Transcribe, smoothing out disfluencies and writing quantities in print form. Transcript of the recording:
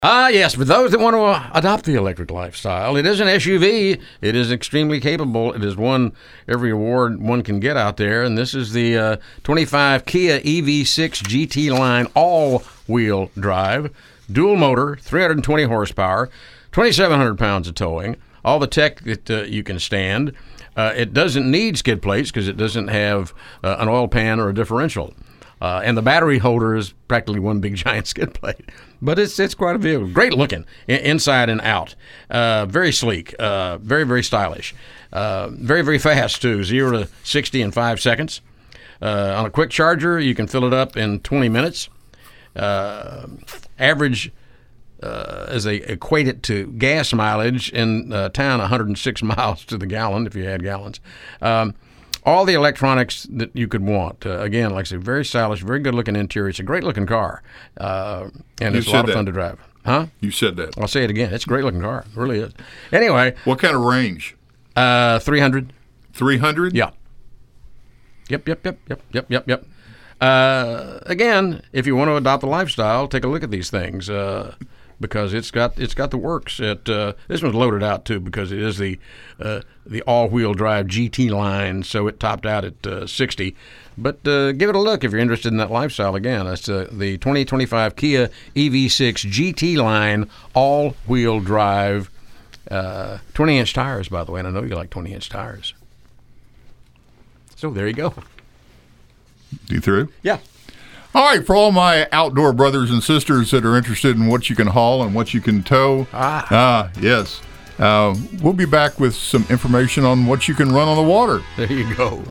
Yes, for those that want to adopt the electric lifestyle, it is an SUV. It is extremely capable. It is one every award one can get out there, and this is the 25 Kia EV6 GT line all-wheel drive, dual motor, 320 horsepower, 2,700 pounds of towing, all the tech that you can stand. It doesn't need skid plates because it doesn't have an oil pan or a differential. And the battery holder is practically one big giant skid plate. But it's quite a vehicle. Great looking inside and out. Very sleek. Very, very stylish. Very, very fast, too. 0 to 60 in 5 seconds. On a quick charger, you can fill it up in 20 minutes. Average, as they equate it to gas mileage in town, 106 miles to the gallon, if you had gallons. All the electronics that you could want. Again, like I said, very stylish, very good-looking interior. It's a great-looking car, and it's a lot of fun to drive. Huh? You said that. I'll say it again. It's a great-looking car. It really is. Anyway. What kind of range? 300. 300? Yeah. Yep. Again, if you want to adopt the lifestyle, take a look at these things. Because it's got the works. This one's loaded out too because it is the all-wheel drive GT line, so it topped out at 60. But give it a look if you're interested in that lifestyle. Again, that's the 2025 Kia EV6 GT line all-wheel drive, 20-inch tires, by the way. And I know you like 20-inch tires. So there you go. You through? Yeah. All right, for all my outdoor brothers and sisters that are interested in what you can haul and what you can tow, yes, we'll be back with some information on what you can run on the water. There you go.